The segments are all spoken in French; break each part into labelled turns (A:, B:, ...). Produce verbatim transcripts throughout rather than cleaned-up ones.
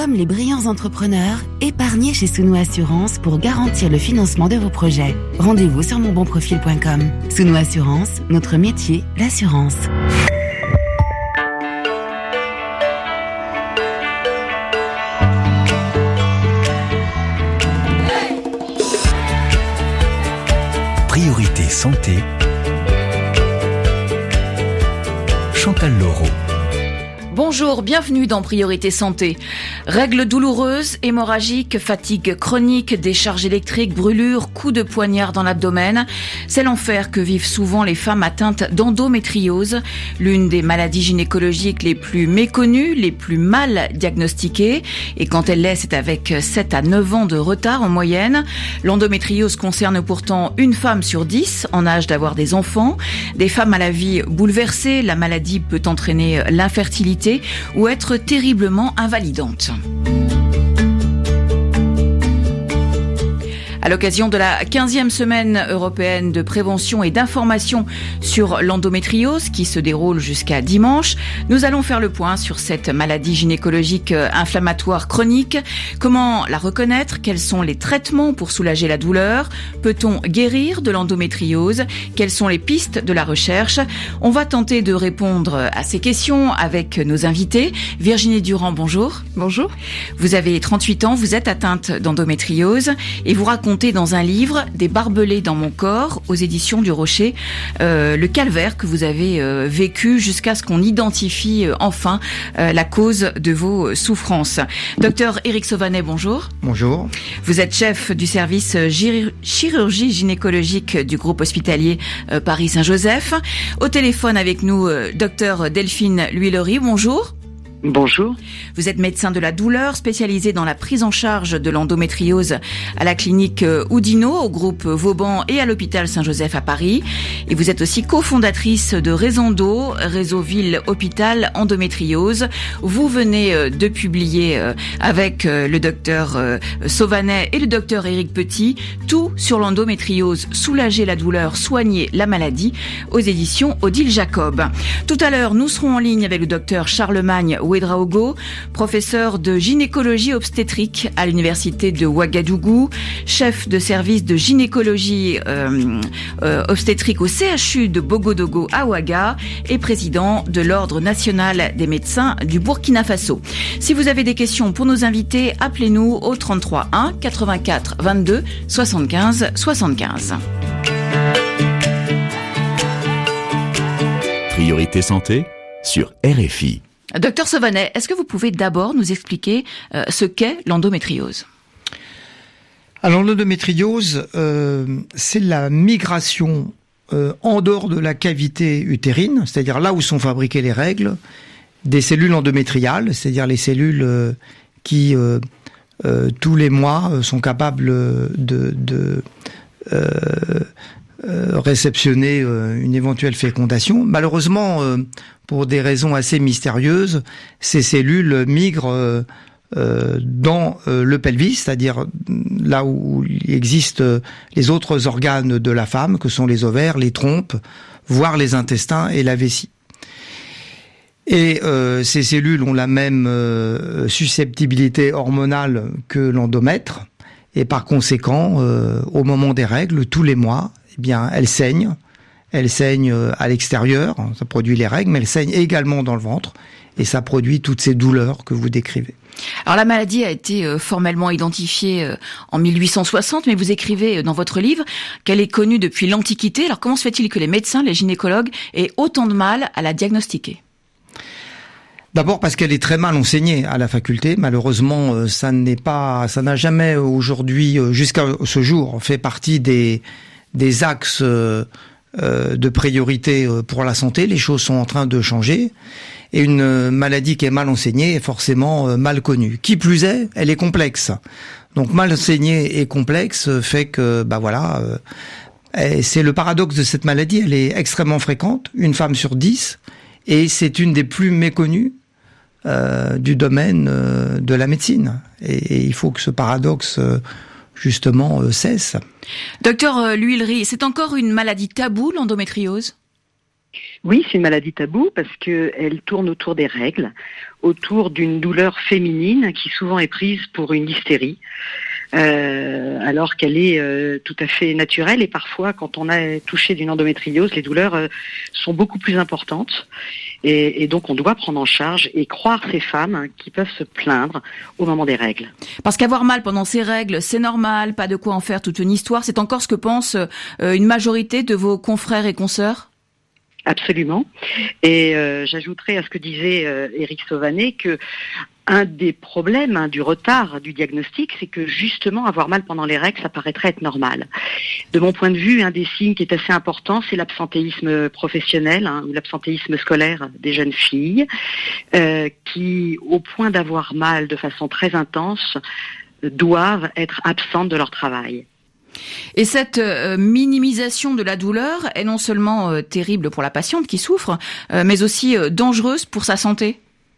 A: Comme les brillants entrepreneurs, épargnez chez Suno Assurance pour garantir le financement de vos projets. Rendez-vous sur mon bon profil point com. Suno Assurance, notre métier, l'assurance.
B: Priorité santé. Chantal Laureau.
C: Bonjour, bienvenue dans Priorité Santé. Règles douloureuses, hémorragiques, fatigue chronique, décharge électrique, brûlures, coups de poignard dans l'abdomen. C'est l'enfer que vivent souvent les femmes atteintes d'endométriose, l'une des maladies gynécologiques les plus méconnues, les plus mal diagnostiquées. Et quand elle l'est, c'est avec sept à neuf ans de retard en moyenne. L'endométriose concerne pourtant une femme sur dix en âge d'avoir des enfants. Des femmes à la vie bouleversée, la maladie peut entraîner l'infertilité ou être terriblement invalidante. À l'occasion de la quinzième semaine européenne de prévention et d'information sur l'endométriose qui se déroule jusqu'à dimanche, nous allons faire le point sur cette maladie gynécologique inflammatoire chronique. Comment la reconnaître? Quels sont les traitements pour soulager la douleur? Peut-on guérir de l'endométriose? Quelles sont les pistes de la recherche? On va tenter de répondre à ces questions avec nos invités. Virginie Durand, bonjour.
D: Bonjour.
C: Vous avez trente-huit ans, vous êtes atteinte d'endométriose et vous racontez dans un livre « Des barbelés dans mon corps » aux éditions du Rocher, euh, le calvaire que vous avez euh, vécu jusqu'à ce qu'on identifie euh, enfin euh, la cause de vos souffrances. Docteur Éric Sauvanet, bonjour.
E: Bonjour.
C: Vous êtes chef du service gyr- chirurgie gynécologique du groupe hospitalier euh, Paris-Saint-Joseph. Au téléphone avec nous, euh, docteur Delphine L'Huillerie, bonjour.
D: Bonjour.
C: Vous êtes médecin de la douleur, spécialisé dans la prise en charge de l'endométriose à la clinique Oudinot, au groupe Vauban et à l'hôpital Saint-Joseph à Paris. Et vous êtes aussi cofondatrice de Raison'Do, Réseau Ville Hôpital Endométriose. Vous venez de publier avec le docteur Sauvanet et le docteur Éric Petit tout sur l'endométriose, soulager la douleur, soigner la maladie, aux éditions Odile Jacob. Tout à l'heure, nous serons en ligne avec le docteur Charlemagne Ouedraogo, professeur de gynécologie obstétrique à l'université de Ouagadougou, chef de service de gynécologie euh, euh, obstétrique au C H U de Bogodogo à Ouaga et président de l'Ordre national des médecins du Burkina Faso. Si vous avez des questions pour nos invités, appelez-nous au trente-trois un quatre-vingt-quatre vingt-deux soixante-quinze soixante-quinze.
B: Priorité santé sur R F I.
C: Docteur Sauvanet, est-ce que vous pouvez d'abord nous expliquer euh, ce qu'est l'endométriose?
E: Alors l'endométriose, euh, c'est la migration euh, en dehors de la cavité utérine, c'est-à-dire là où sont fabriquées les règles, des cellules endométriales, c'est-à-dire les cellules euh, qui euh, euh, tous les mois euh, sont capables de, de euh, euh, réceptionner euh, une éventuelle fécondation. Malheureusement, euh, pour des raisons assez mystérieuses, ces cellules migrent euh, euh, dans euh, le pelvis, c'est-à-dire là où il existe les autres organes de la femme, que sont les ovaires, les trompes, voire les intestins et la vessie. Et euh, ces cellules ont la même euh, susceptibilité hormonale que l'endomètre, et par conséquent, euh, au moment des règles, tous les mois, eh bien, elles saignent. Elle saigne à l'extérieur, ça produit les règles, mais elle saigne également dans le ventre, et ça produit toutes ces douleurs que vous décrivez.
C: Alors la maladie a été formellement identifiée en mille huit cent soixante, mais vous écrivez dans votre livre qu'elle est connue depuis l'Antiquité. Alors comment se fait-il que les médecins, les gynécologues aient autant de mal à la diagnostiquer?
E: D'abord parce qu'elle est très mal enseignée à la faculté. Malheureusement, ça n'est pas, ça n'a jamais aujourd'hui, jusqu'à ce jour, fait partie des des axes Euh, de priorité pour la santé. Les choses sont en train de changer, et une maladie qui est mal enseignée est forcément euh, mal connue. Qui plus est, elle est complexe. Donc mal enseignée et complexe fait que, bah voilà, euh, c'est le paradoxe de cette maladie. Elle est extrêmement fréquente, une femme sur dix, et c'est une des plus méconnues euh, du domaine euh, de la médecine. Et, et il faut que ce paradoxe euh, justement euh, cesse.
C: Docteur L'Huillerie, c'est encore une maladie taboue, l'endométriose?
D: Oui, c'est une maladie taboue parce qu'elle tourne autour des règles, autour d'une douleur féminine qui souvent est prise pour une hystérie, euh, alors qu'elle est euh, tout à fait naturelle. Et parfois, quand on a touché d'une endométriose, les douleurs euh, sont beaucoup plus importantes. Et, et donc, on doit prendre en charge et croire ces femmes hein, qui peuvent se plaindre au moment des règles.
C: Parce qu'avoir mal pendant ces règles, c'est normal, pas de quoi en faire toute une histoire. C'est encore ce que pense euh, une majorité de vos confrères et consoeurs ?
D: Absolument. Et euh, j'ajouterais à ce que disait euh, Éric Sauvanet que un des problèmes hein, du retard du diagnostic, c'est que justement avoir mal pendant les règles, ça paraîtrait être normal. De mon point de vue, un des signes qui est assez important, c'est l'absentéisme professionnel hein, ou l'absentéisme scolaire des jeunes filles, euh, qui, au point d'avoir mal de façon très intense, doivent être absentes de leur travail.
C: Et cette euh, minimisation de la douleur est non seulement euh, terrible pour la patiente qui souffre, euh, mais aussi euh, dangereuse pour sa santé.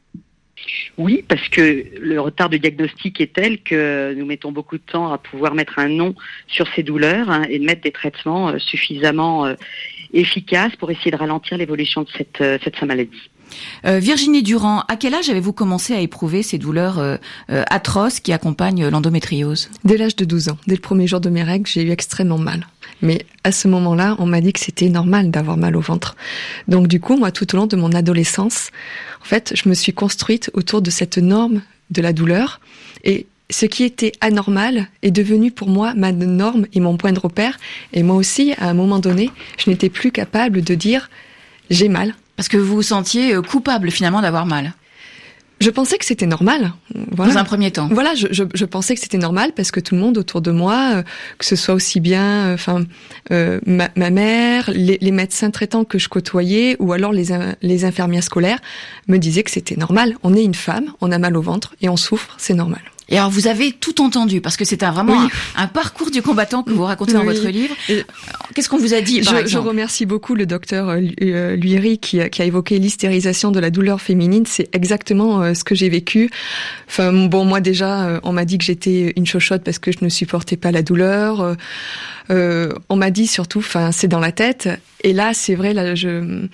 D: Oui, parce que le retard de diagnostic est tel que nous mettons beaucoup de temps à pouvoir mettre un nom sur ces douleurs hein, et de mettre des traitements euh, suffisamment euh, efficaces pour essayer de ralentir l'évolution de cette, euh, cette maladie.
C: Euh, Virginie Durand, à quel âge avez-vous commencé à éprouver ces douleurs euh, euh, atroces qui accompagnent l'endométriose ?
F: Dès l'âge de douze ans. Dès le premier jour de mes règles, j'ai eu extrêmement mal. Mais à ce moment-là, on m'a dit que c'était normal d'avoir mal au ventre. Donc du coup, moi, tout au long de mon adolescence, en fait, je me suis construite autour de cette norme de la douleur. Et ce qui était anormal est devenu pour moi ma norme et mon point de repère. Et moi aussi, à un moment donné, je n'étais plus capable de dire « j'ai mal ».
C: Parce que vous vous sentiez coupable finalement d'avoir mal.
F: Je pensais que c'était normal. Voilà.
C: Dans un premier temps.
F: Voilà, je, je, je pensais que c'était normal parce que tout le monde autour de moi, euh, que ce soit aussi bien, enfin, euh, euh, ma, ma mère, les, les médecins traitants que je côtoyais, ou alors les, les infirmières scolaires, me disaient que c'était normal. On est une femme, on a mal au ventre et on souffre, c'est normal.
C: Et alors vous avez tout entendu parce que c'est un, vraiment oui. un, un parcours du combattant que vous racontez oui. dans votre livre. Qu'est-ce qu'on vous a dit par
F: je,
C: exemple ?
F: Je remercie beaucoup le docteur euh, Luiri qui, qui a évoqué l'hystérisation de la douleur féminine. C'est exactement euh, ce que j'ai vécu. Enfin bon, moi déjà, euh, on m'a dit que j'étais une chochotte parce que je ne supportais pas la douleur. Euh, euh, on m'a dit surtout, enfin c'est dans la tête. Et là, c'est vrai, là je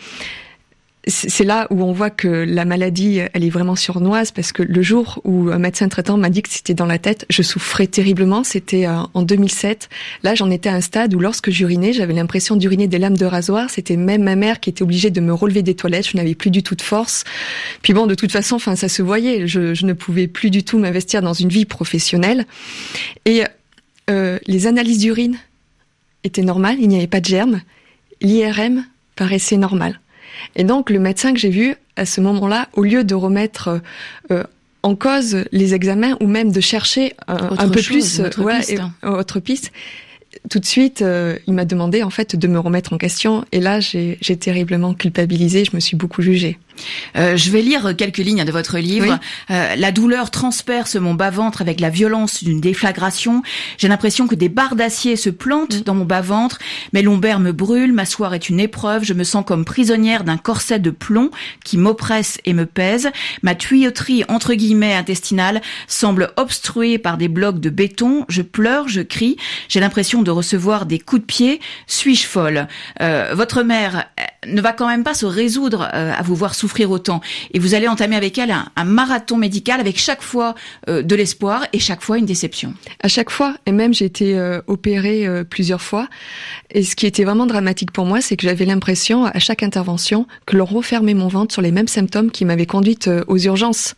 F: c'est là où on voit que la maladie, elle est vraiment sournoise parce que le jour où un médecin traitant m'a dit que c'était dans la tête, je souffrais terriblement. C'était en deux mille sept. Là, j'en étais à un stade où lorsque j'urinais, j'avais l'impression d'uriner des lames de rasoir. C'était même ma mère qui était obligée de me relever des toilettes. Je n'avais plus du tout de force. Puis bon, de toute façon, enfin, ça se voyait. Je, je ne pouvais plus du tout m'investir dans une vie professionnelle. Et euh, les analyses d'urine étaient normales. Il n'y avait pas de germes. L'I R M paraissait normal. Et donc, le médecin que j'ai vu, à ce moment-là, au lieu de remettre euh, en cause les examens ou même de chercher euh, un peu
C: chose,
F: plus
C: autre,
F: ouais,
C: piste.
F: Et, autre piste, tout de suite, euh, il m'a demandé en fait de me remettre en question. Et là, j'ai, j'ai terriblement culpabilisé, je me suis beaucoup jugée.
C: Euh, je vais lire quelques lignes de votre livre.
F: Oui.
C: Euh, la douleur transperce mon bas-ventre avec la violence d'une déflagration. J'ai l'impression que des barres d'acier se plantent mmh. dans mon bas-ventre. Mes lombaires me brûlent. M'asseoir est une épreuve. Je me sens comme prisonnière d'un corset de plomb qui m'oppresse et me pèse. Ma tuyauterie, entre guillemets, intestinale semble obstruée par des blocs de béton. Je pleure, je crie. J'ai l'impression de recevoir des coups de pied. Suis-je folle ? euh, Votre mère ne va quand même pas se résoudre euh, à vous voir souffrir autant. Et vous allez entamer avec elle un, un marathon médical avec chaque fois euh, de l'espoir et chaque fois une déception.
F: À chaque fois, et même j'ai été euh, opérée euh, plusieurs fois. Et ce qui était vraiment dramatique pour moi, c'est que j'avais l'impression, à chaque intervention, que l'on refermait mon ventre sur les mêmes symptômes qui m'avaient conduite euh, aux urgences.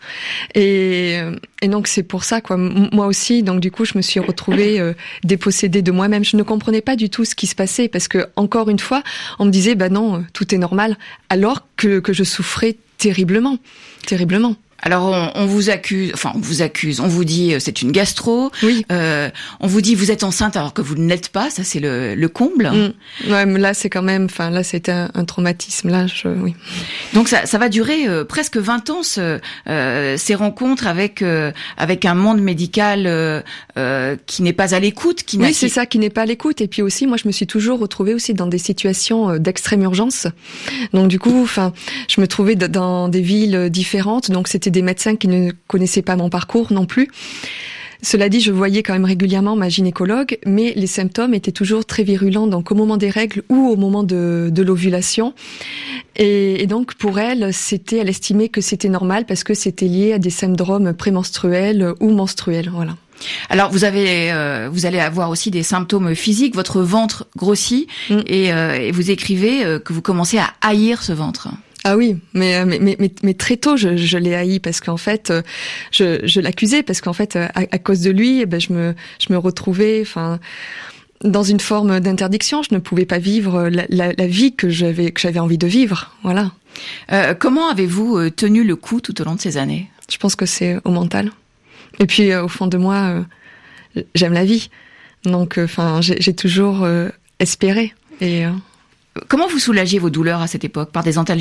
F: Et, euh, et donc c'est pour ça, quoi. M- moi aussi, donc du coup, je me suis retrouvée euh, dépossédée de moi-même. Je ne comprenais pas du tout ce qui se passait parce que, encore une fois, on me disait, bah non, tout est normal, alors que, que je souffrais terriblement, terriblement.
C: Alors on, on vous accuse, enfin on vous accuse, on vous dit euh, c'est une gastro,
F: oui.
C: euh, on vous dit vous êtes enceinte alors que vous ne l'êtes pas, ça c'est le, le comble.
F: Mmh. Ouais, mais là c'est quand même, enfin là c'était un, un traumatisme, là je, oui.
C: Donc ça, ça va durer euh, presque vingt ans ce, euh, ces rencontres avec euh, avec un monde médical euh, euh, qui n'est pas à l'écoute, qui
F: oui
C: n'a,
F: c'est
C: qui...
F: ça, qui n'est pas à l'écoute. Et puis aussi moi je me suis toujours retrouvée aussi dans des situations d'extrême urgence. Donc du coup, enfin je me trouvais dans des villes différentes, donc c'était des médecins qui ne connaissaient pas mon parcours non plus. Cela dit, je voyais quand même régulièrement ma gynécologue, mais les symptômes étaient toujours très virulents, donc au moment des règles ou au moment de, de l'ovulation. Et, et donc pour elle, c'était, elle estimait que c'était normal parce que c'était lié à des syndromes prémenstruels ou menstruels, voilà.
C: Alors vous avez, euh, vous allez avoir aussi des symptômes physiques. Votre ventre grossit mm. et, euh, et vous écrivez euh, que vous commencez à haïr ce ventre.
F: Ah oui, mais mais mais mais très tôt je, je l'ai haï parce qu'en fait je je l'accusais parce qu'en fait à, à cause de lui, eh ben je me je me retrouvais, enfin, dans une forme d'interdiction. Je ne pouvais pas vivre la, la, la vie que j'avais que j'avais envie de vivre. Voilà.
C: Euh, comment avez-vous tenu le coup tout au long de ces années ?
F: Je pense que c'est au mental. Et puis euh, au fond de moi, euh, j'aime la vie, donc enfin euh, j'ai, j'ai toujours euh, espéré. Et euh...
C: comment vous soulagiez vos douleurs à cette époque ? Par des antalgiques ?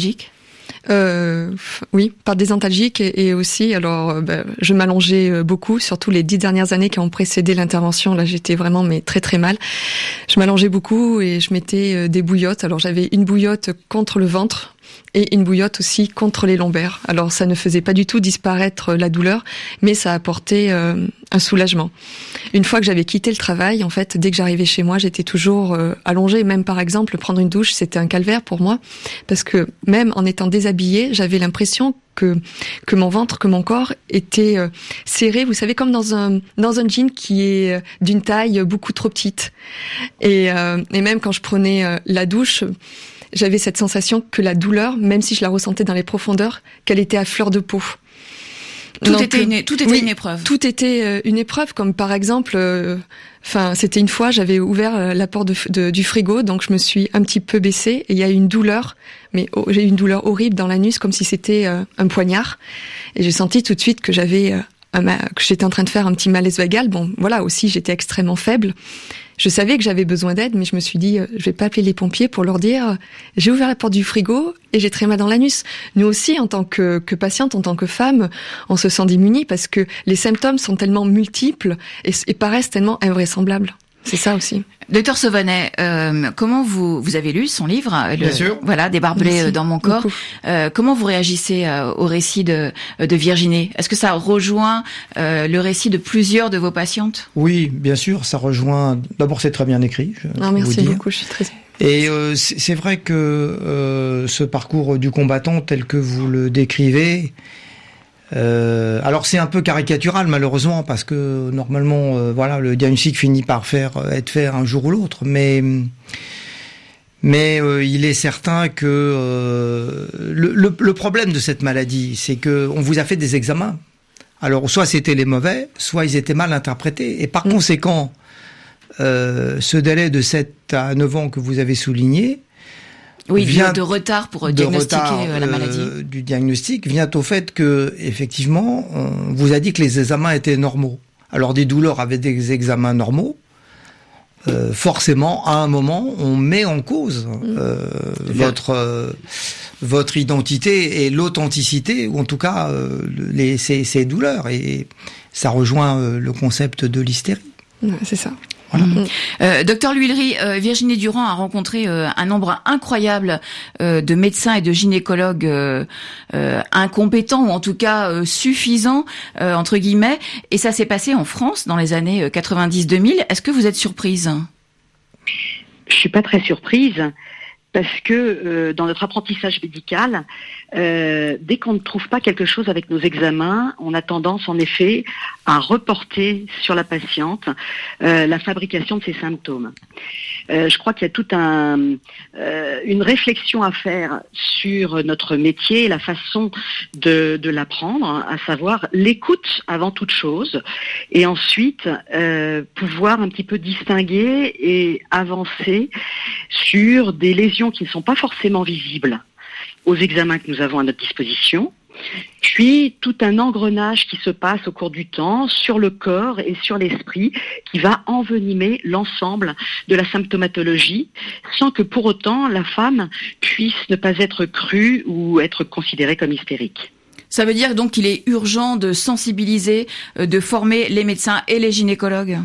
F: Euh, oui, par des antalgiques et, et aussi, alors, euh, bah, je m'allongeais beaucoup, surtout les dix dernières années qui ont précédé l'intervention. Là, j'étais vraiment mais très très mal. Je m'allongeais beaucoup et je mettais euh, des bouillottes. Alors, j'avais une bouillotte contre le ventre et une bouillotte aussi contre les lombaires. Alors, ça ne faisait pas du tout disparaître la douleur, mais ça apportait euh, un soulagement. Une fois que j'avais quitté le travail, en fait, dès que j'arrivais chez moi, j'étais toujours euh, allongée. Même par exemple, prendre une douche, c'était un calvaire pour moi, parce que même en étant déshabillée, j'avais l'impression que que mon ventre, que mon corps était euh, serré. Vous savez, comme dans un dans un jean qui est euh, d'une taille beaucoup trop petite. Et euh, et même quand je prenais euh, la douche, j'avais cette sensation que la douleur, même si je la ressentais dans les profondeurs, qu'elle était à fleur de peau.
C: Tout
F: Donc,
C: était une, tout était
F: oui,
C: une épreuve.
F: Tout était euh, une épreuve, comme par exemple, enfin, euh, c'était une fois, j'avais ouvert euh, la porte de, de, du frigo, donc je me suis un petit peu baissée et il y a eu une douleur, mais oh, j'ai eu une douleur horrible dans l'anus, comme si c'était euh, un poignard, et j'ai senti tout de suite que j'avais, euh, un, que j'étais en train de faire un petit malaise vagal. Bon, voilà, aussi j'étais extrêmement faible. Je savais que j'avais besoin d'aide, mais je me suis dit, euh, je vais pas appeler les pompiers pour leur dire, euh, j'ai ouvert la porte du frigo et j'ai très mal dans l'anus. Nous aussi, en tant que, que patiente, en tant que femme, on se sent démunie parce que les symptômes sont tellement multiples et, et paraissent tellement invraisemblables. C'est ça aussi.
C: Docteur Sauvanet, euh, comment vous vous avez lu son livre, le,
E: Bien sûr.
C: Voilà, des barbelés Merci. Dans mon corps. Euh, comment vous réagissez euh, au récit de de Virginie ? Est-ce que ça rejoint euh, le récit de plusieurs de vos patientes ?
E: Oui, bien sûr, ça rejoint. D'abord, c'est très bien écrit. Je
F: non, merci beaucoup. Je suis très.
E: Et euh, c'est, c'est vrai que euh, ce parcours du combattant tel que vous le décrivez. Euh, alors c'est un peu caricatural malheureusement parce que normalement euh, voilà le diagnostic finit par faire être fait un jour ou l'autre, mais mais euh, il est certain que euh, le, le, le problème de cette maladie, c'est que on vous a fait des examens. Alors soit c'était les mauvais, soit ils étaient mal interprétés, et par mmh. conséquent euh, ce délai de sept à neuf ans que vous avez souligné.
C: Oui, vient de retard pour
E: de
C: diagnostiquer
E: retard,
C: la maladie.
E: Euh, du diagnostic vient au fait que, effectivement, on vous a dit que les examens étaient normaux. Alors, des douleurs avec des examens normaux, euh, forcément, à un moment, on met en cause euh, mmh. votre euh, votre identité et l'authenticité, ou en tout cas euh, les ces, ces douleurs. Et ça rejoint euh, le concept de l'hystérie.
F: Ouais, c'est ça.
E: Voilà.
C: Mmh. Euh, Docteur L'Huillerie, euh, Virginie Durand a rencontré euh, un nombre incroyable euh, de médecins et de gynécologues euh, euh, incompétents, ou en tout cas euh, suffisants, euh, entre guillemets, et ça s'est passé en France dans les années quatre-vingt-dix deux mille. Est-ce que vous êtes surprise ?
D: Je suis pas très surprise. Parce que euh, dans notre apprentissage médical, euh, dès qu'on ne trouve pas quelque chose avec nos examens, on a tendance en effet à reporter sur la patiente euh, la fabrication de ses symptômes. Euh, je crois qu'il y a toute un, euh, une réflexion à faire sur notre métier, la façon de, de l'apprendre, à savoir l'écoute avant toute chose, et ensuite euh, pouvoir un petit peu distinguer et avancer sur des lésions qui ne sont pas forcément visibles aux examens que nous avons à notre disposition, puis tout un engrenage qui se passe au cours du temps sur le corps et sur l'esprit qui va envenimer l'ensemble de la symptomatologie sans que pour autant la femme puisse ne pas être crue ou être considérée comme hystérique.
C: Ça veut dire donc qu'il est urgent de sensibiliser, de former les médecins et les gynécologues ?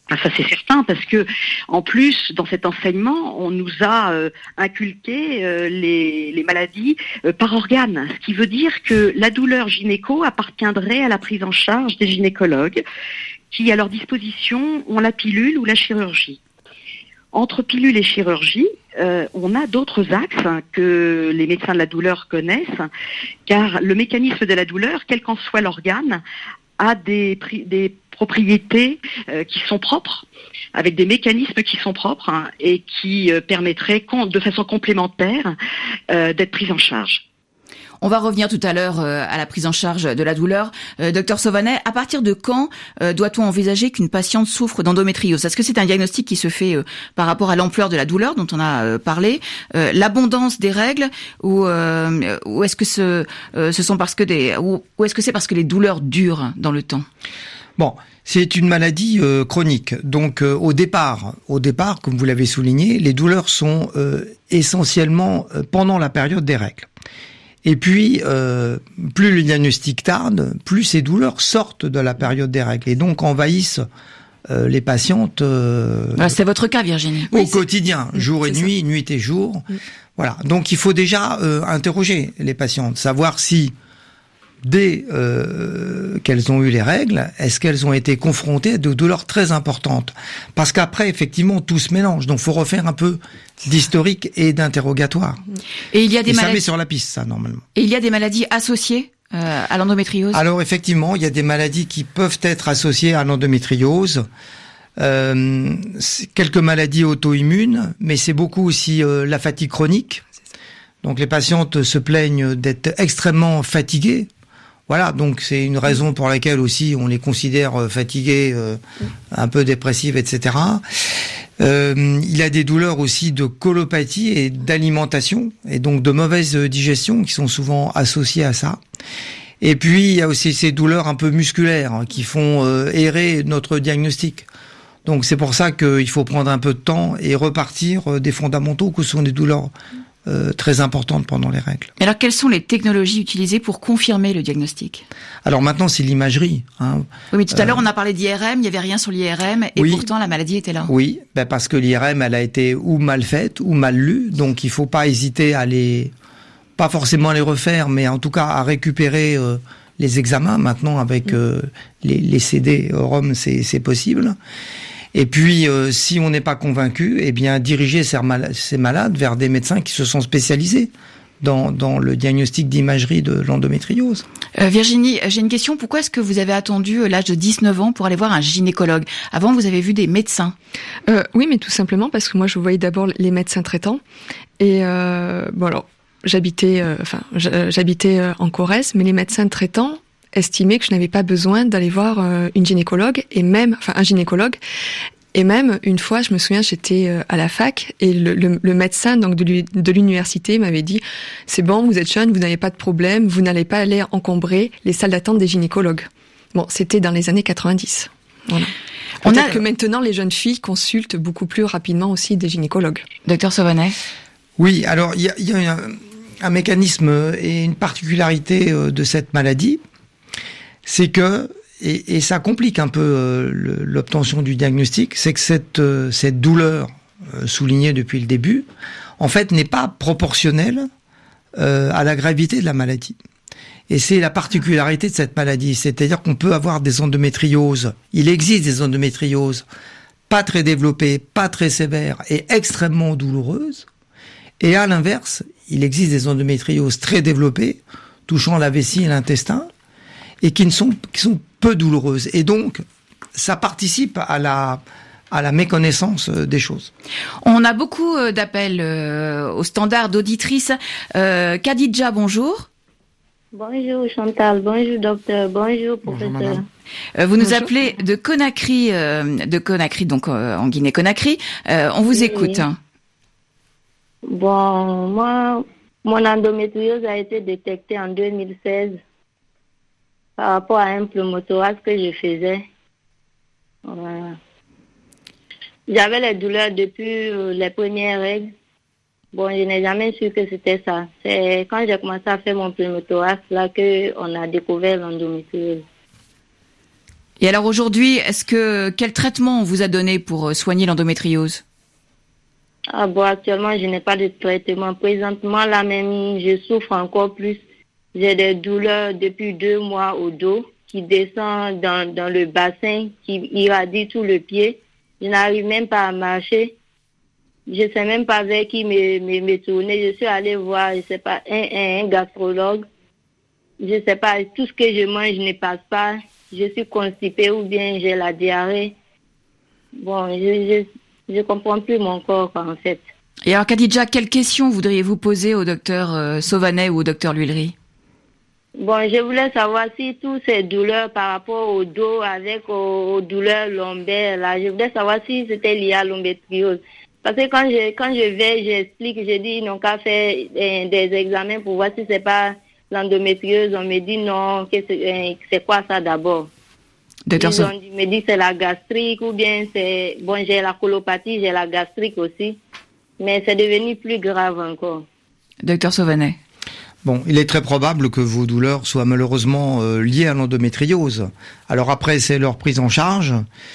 D: Ah, ça c'est certain, parce que en plus dans cet enseignement on nous a euh, inculqué euh, les, les maladies euh, par organe, ce qui veut dire que la douleur gynéco appartiendrait à la prise en charge des gynécologues qui à leur disposition ont la pilule ou la chirurgie. Entre pilule et chirurgie, euh, on a d'autres axes hein, que les médecins de la douleur connaissent, car le mécanisme de la douleur, quel qu'en soit l'organe, a des, des propriétés euh, qui sont propres, avec des mécanismes qui sont propres hein, et qui euh, permettraient de façon complémentaire euh, d'être pris en charge.
C: On va revenir tout à l'heure euh, à la prise en charge de la douleur. Euh, docteur Sauvanet, à partir de quand euh, doit-on envisager qu'une patiente souffre d'endométriose? Est-ce que c'est un diagnostic qui se fait euh, par rapport à l'ampleur de la douleur dont on a euh, parlé, euh, l'abondance des règles, ou, euh, ou est-ce que ce, euh, ce sont parce que des, ou, ou est-ce que c'est parce que les douleurs durent dans le temps?
E: Bon, c'est une maladie euh, chronique. Donc euh, au départ, au départ, comme vous l'avez souligné, les douleurs sont euh, essentiellement euh, pendant la période des règles. Et puis, euh, plus le diagnostic tarde, plus ces douleurs sortent de la période des règles et donc envahissent euh, les patientes. Euh,
C: voilà, c'est votre cas, Virginie.
E: Au
C: oui,
E: quotidien,
C: c'est...
E: jour et
C: c'est
E: nuit,
C: ça.
E: nuit et jour.
C: Mm.
E: Voilà. Donc, il faut déjà euh, interroger les patientes, savoir si dès euh, qu'elles ont eu les règles, est-ce qu'elles ont été confrontées à des douleurs très importantes? Parce qu'après, effectivement, tout se mélange. Donc, faut refaire un peu d'historique et d'interrogatoire.
C: Et il y a des
E: et
C: maladies.
E: Ça met sur la piste, ça, normalement.
C: Et il y a des maladies associées euh, à l'endométriose?
E: Alors, effectivement, il y a des maladies qui peuvent être associées à l'endométriose. Euh, quelques maladies auto-immunes, mais c'est beaucoup aussi euh, la fatigue chronique. Donc, les patientes se plaignent d'être extrêmement fatiguées. Voilà, donc c'est une raison pour laquelle aussi on les considère euh, fatiguées, euh, un peu dépressives, et cetera. Euh, il y a des douleurs aussi de colopathie et d'alimentation, et donc de mauvaise digestion qui sont souvent associées à ça. Et puis il y a aussi ces douleurs un peu musculaires hein, qui font euh, errer notre diagnostic. Donc c'est pour ça qu'il faut prendre un peu de temps et repartir euh, des fondamentaux que sont des douleurs Euh, très importantes pendant les règles.
C: Alors, quelles sont les technologies utilisées pour confirmer le diagnostic?
E: Alors maintenant, c'est l'imagerie. Hein.
C: Oui, mais tout à
E: euh,
C: l'heure, on a parlé d'I R M, il n'y avait rien sur l'I R M, et
E: oui,
C: pourtant, la maladie était là.
E: Oui, ben parce que l'I R M, elle a été ou mal faite, ou mal lue, donc il faut pas hésiter à les, pas forcément à les refaire, mais en tout cas à récupérer euh, les examens. Maintenant, avec euh, les, les C D ROM, c'est, c'est possible. Et puis, euh, si on n'est pas convaincu, eh bien, diriger ces, mal- ces malades vers des médecins qui se sont spécialisés dans, dans le diagnostic d'imagerie de l'endométriose.
C: Euh, Virginie, j'ai une question. Pourquoi est-ce que vous avez attendu l'âge de dix-neuf ans pour aller voir un gynécologue? Avant, vous avez vu des médecins.
F: Euh, oui, mais tout simplement parce que moi, je voyais d'abord les médecins traitants. Et euh, bon, alors, j'habitais, euh, enfin, j'habitais en Corrèze, mais les médecins traitants estimaient que je n'avais pas besoin d'aller voir euh, une gynécologue et même, enfin, un gynécologue. Et même une fois, je me souviens, j'étais à la fac et le, le, le médecin donc de l'université m'avait dit « C'est bon, vous êtes jeune, vous n'avez pas de problème, vous n'allez pas aller encombrer les salles d'attente des gynécologues. » Bon, c'était dans les années quatre-vingt-dix. Voilà. Peut-être a... que maintenant, les jeunes filles consultent beaucoup plus rapidement aussi des gynécologues.
C: Docteur Sauvanet?
E: Oui, alors il y a, y a un, un mécanisme et une particularité de cette maladie, c'est que Et, et ça complique un peu euh, le, l'obtention du diagnostic, c'est que cette, euh, cette douleur euh, soulignée depuis le début, en fait, n'est pas proportionnelle euh, à la gravité de la maladie. Et c'est la particularité de cette maladie, c'est-à-dire qu'on peut avoir des endométrioses, il existe des endométrioses pas très développées, pas très sévères et extrêmement douloureuses, et à l'inverse, il existe des endométrioses très développées, touchant la vessie et l'intestin, et qui ne sont, qui sont peu douloureuses. Et donc, ça participe à la, à la méconnaissance des choses.
C: On a beaucoup d'appels euh, au standard d'auditrices. Euh, Khadija, bonjour.
G: Bonjour Chantal, bonjour docteur, bonjour professeur.
C: Euh, vous nous
G: bonjour.
C: appelez de Conakry, euh, de Conakry, donc euh, en Guinée-Conakry. Euh, on vous
G: oui,
C: écoute.
G: Oui. Bon, moi, mon endométriose a été détectée en deux mille seize. Par rapport à un pneumothorax que je faisais. Voilà. J'avais les douleurs depuis euh, les premières règles. Bon, je n'ai jamais su que c'était ça. C'est quand j'ai commencé à faire mon pneumothorax là qu'on a découvert l'endométriose.
C: Et alors aujourd'hui, est-ce que quel traitement on vous a donné pour soigner l'endométriose?
G: Ah bon, actuellement, je n'ai pas de traitement. Présentement, là même, je souffre encore plus. J'ai des douleurs depuis deux mois au dos qui descendent dans, dans le bassin, qui irradient tout le pied. Je n'arrive même pas à marcher. Je ne sais même pas vers qui me, me, me tourner. Je suis allée voir, je sais pas, un, un, un gastrologue. Je ne sais pas, tout ce que je mange ne passe pas. Je suis constipée ou bien j'ai la diarrhée. Bon, je je, je comprends plus mon corps, en fait.
C: Et alors, Khadija, quelles questions voudriez-vous poser au docteur euh, Sauvanet ou au docteur L'Huilerie?
G: Bon, je voulais savoir si toutes ces douleurs par rapport au dos avec aux, aux douleurs lombaires, là, je voulais savoir si c'était lié à l'endométriose. Parce que quand je, quand je vais, j'explique, je dis, ils n'ont qu'à faire euh, des examens pour voir si c'est pas l'endométriose. On me dit non, que c'est, euh, c'est quoi ça d'abord? Docteur Ils ont dit, me dit c'est la gastrique ou bien c'est, bon, j'ai la colopathie, j'ai la gastrique aussi. Mais c'est devenu plus grave encore.
C: Docteur Sauvanet.
E: Bon, il est très probable que vos douleurs soient malheureusement euh, liées à l'endométriose. Alors après, c'est leur prise en charge.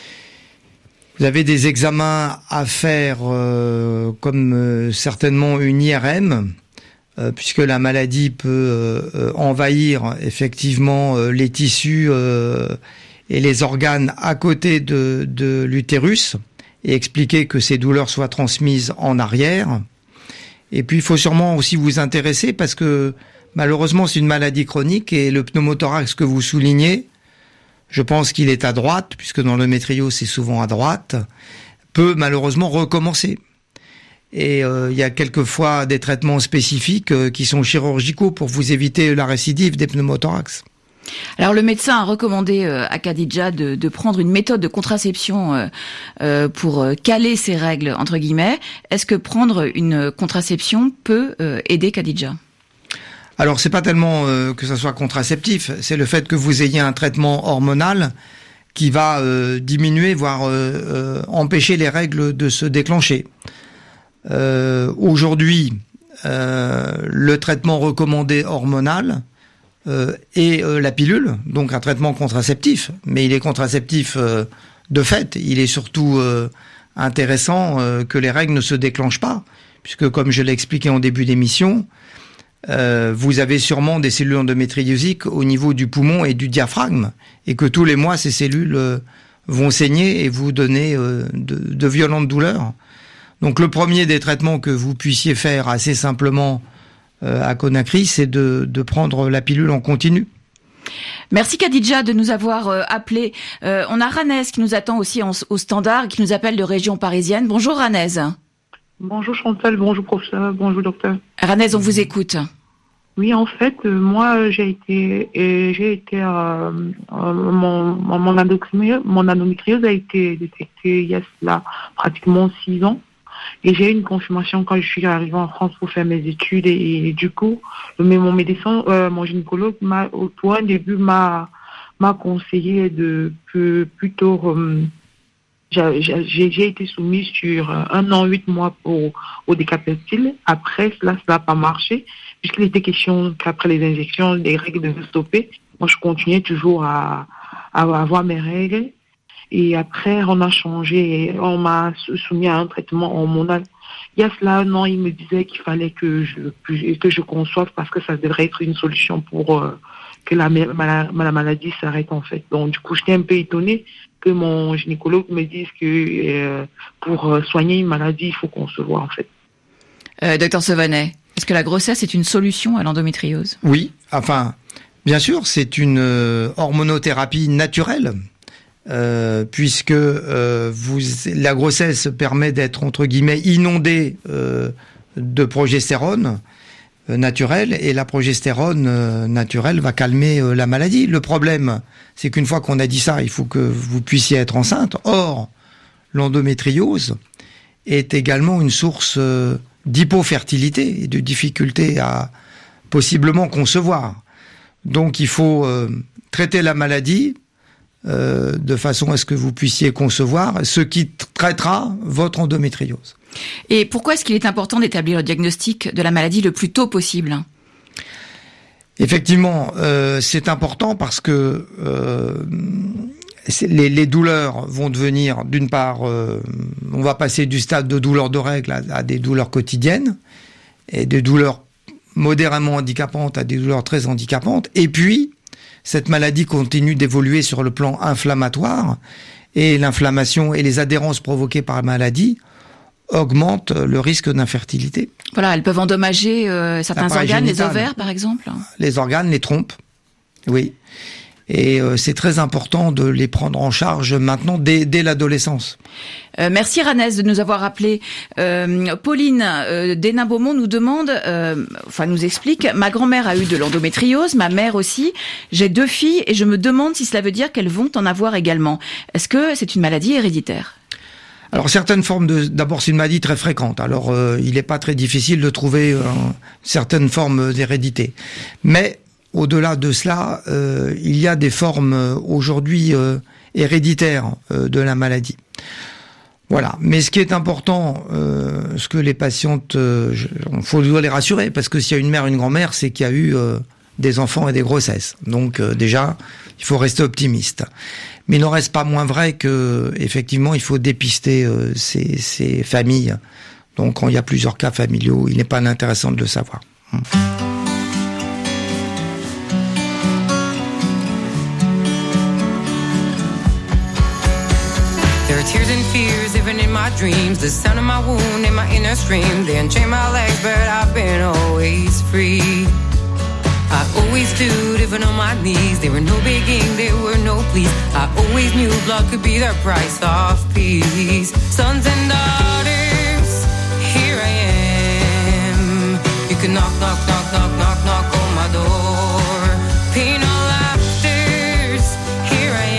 E: Vous avez des examens à faire euh, comme euh, certainement une I R M, euh, puisque la maladie peut euh, envahir effectivement euh, les tissus euh, et les organes à côté de, de l'utérus et expliquer que ces douleurs soient transmises en arrière. Et puis il faut sûrement aussi vous intéresser parce que malheureusement c'est une maladie chronique et le pneumothorax que vous soulignez, je pense qu'il est à droite, puisque dans l'endométriose c'est souvent à droite, peut malheureusement recommencer. Et euh, il y a quelquefois des traitements spécifiques euh, qui sont chirurgicaux pour vous éviter la récidive des pneumothorax.
C: Alors le médecin a recommandé euh, à Khadija de, de prendre une méthode de contraception euh, euh, pour caler ses règles, entre guillemets. Est-ce que prendre une contraception peut euh, aider Khadija?
E: Alors c'est pas tellement euh, que ça soit contraceptif, c'est le fait que vous ayez un traitement hormonal qui va euh, diminuer, voire euh, euh, empêcher les règles de se déclencher. Euh, aujourd'hui, euh, le traitement recommandé hormonal euh, est euh, la pilule, donc un traitement contraceptif, mais il est contraceptif euh, de fait. Il est surtout euh, intéressant euh, que les règles ne se déclenchent pas, puisque comme je l'ai expliqué en début d'émission, Euh, vous avez sûrement des cellules endométriosiques au niveau du poumon et du diaphragme, et que tous les mois, ces cellules euh, vont saigner et vous donner euh, de, de violentes douleurs. Donc le premier des traitements que vous puissiez faire assez simplement euh, à Conakry, c'est de, de prendre la pilule en continu.
C: Merci Khadija de nous avoir euh, appelé. Euh, on a Ranès qui nous attend aussi en, au standard, qui nous appelle de région parisienne. Bonjour Ranès.
H: Bonjour Chantal, bonjour professeur, bonjour docteur.
C: Ranès, on vous écoute.
H: Oui, en fait, euh, moi j'ai été, euh, j'ai été, euh, euh, mon mon endométriose, mon endométriose a été détectée il y a cela pratiquement six ans, et j'ai eu une confirmation quand je suis arrivée en France pour faire mes études et, et du coup, mais mon médecin, euh, mon gynécologue m'a au tout un début m'a m'a conseillé de, de plutôt euh, J'ai, j'ai, j'ai été soumise sur un an, huit mois au, au décapeptile. Après, cela, ça n'a pas marché, puisqu'il était question qu'après les injections, les règles devaient stopper. Moi, je continuais toujours à, à avoir mes règles. Et après, on a changé et on m'a soumis à un traitement hormonal. Il y a cela un an, il me disait qu'il fallait que je, que je conçoive parce que ça devrait être une solution pour euh, que la, la, la maladie s'arrête, en fait. Donc, du coup, j'étais un peu étonnée que mon gynécologue me dise que euh, pour soigner une maladie, il faut concevoir, en fait.
C: Euh, docteur Sauvanet, est-ce que la grossesse est une solution à l'endométriose?
E: Oui, enfin, bien sûr, c'est une euh, hormonothérapie naturelle, euh, puisque euh, vous, la grossesse permet d'être, entre guillemets, inondée euh, de progestérone euh, naturelle, et la progestérone euh, naturelle va calmer euh, la maladie. Le problème, c'est qu'une fois qu'on a dit ça, il faut que vous puissiez être enceinte. Or, l'endométriose est également une source euh, d'hypofertilité et de difficulté à possiblement concevoir. Donc il faut euh, traiter la maladie euh, de façon à ce que vous puissiez concevoir, ce qui traitera votre endométriose.
C: Et pourquoi est-ce qu'il est important d'établir le diagnostic de la maladie le plus tôt possible?
E: Effectivement, euh, c'est important parce que euh, les, les douleurs vont devenir, d'une part, euh, on va passer du stade de douleurs de règles à, à des douleurs quotidiennes, et des douleurs modérément handicapantes à des douleurs très handicapantes. Et puis, cette maladie continue d'évoluer sur le plan inflammatoire, et l'inflammation et les adhérences provoquées par la maladie augmentent le risque d'infertilité.
C: Voilà, elles peuvent endommager euh, certains organes, génital. Les ovaires par exemple.
E: Les organes, les trompes, oui. Et euh, c'est très important de les prendre en charge maintenant dès, dès l'adolescence.
C: Euh, merci Ranès de nous avoir rappelé. Euh, Pauline euh, d'Hénin-Beaumont nous demande, euh, enfin nous explique, ma grand-mère a eu de l'endométriose, ma mère aussi. J'ai deux filles et je me demande si cela veut dire qu'elles vont en avoir également. Est-ce que c'est une maladie héréditaire ?
E: Alors certaines formes de, d'abord c'est une maladie très fréquente. Alors euh, il n'est pas très difficile de trouver euh, certaines formes d'hérédité, mais au-delà de cela, euh, il y a des formes euh, aujourd'hui euh, héréditaires euh, de la maladie. Voilà. Mais ce qui est important, euh, ce que les patientes, euh, il faut les rassurer, parce que s'il y a une mère, une grand-mère, c'est qu'il y a eu euh, des enfants et des grossesses. Donc euh, déjà, il faut rester optimiste. Mais il n'en reste pas moins vrai que, effectivement, il faut dépister euh, ces, ces familles. Donc quand il y a plusieurs cas familiaux, il n'est pas inintéressant de le savoir. Hum.
I: Tears and fears, even in my dreams. The sound of my wound in my inner stream. They unchain my legs, but I've been always free. I always stood, even on my knees. They were no begging, they were no pleas. I always knew blood could be the price of peace. Sons and daughters, here I am. You can knock, knock, knock, knock, knock, knock on my door. Pain or laughters, here I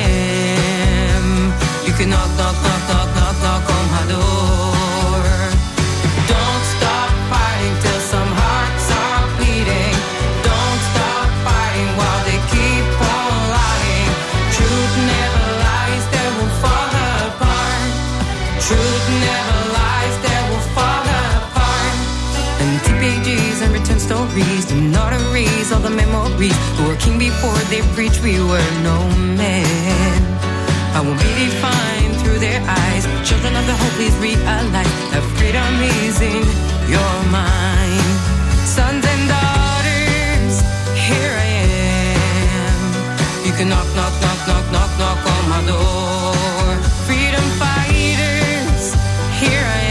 I: am. You can knock, knock, knock, knock, knock, knock on my door. Don't stop fighting till some hearts are bleeding. Don't stop fighting while they keep on lying. Truth never lies, that will fall apart. Truth never lies, that will fall apart. Empty pages and written stories do not erase all the memories. Who were king before they preached we were no men. I won't be defined through their eyes. Children of the hope, please realize that freedom is in your mind. Sons and daughters, here I am. You can knock, knock, knock, knock, knock, knock on my door. Freedom fighters, here I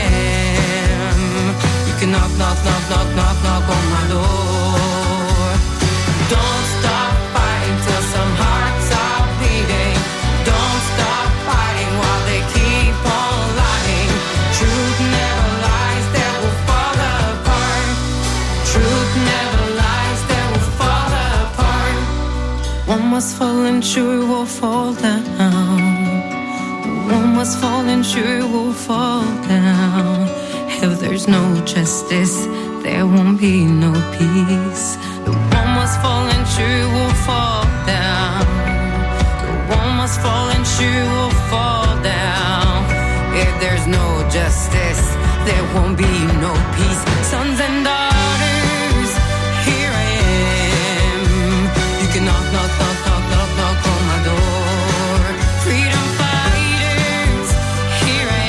I: am. You can knock, knock, knock, knock, knock, knock on my door. Don't stop fighting till some hearts are bleeding. Don't stop fighting while they keep on lying. Truth never lies, that will fall apart. Truth never lies, that will fall apart. One must fall and sure will fall down. One must fall and sure will fall down. If there's no justice, there won't be no peace. The one must fall and sure will fall down. One must fall and sure will fall down. If there's no justice, there won't be no peace. Sons and daughters, here I am. You can knock, knock, knock, knock, knock, knock on my door. Freedom fighters, here I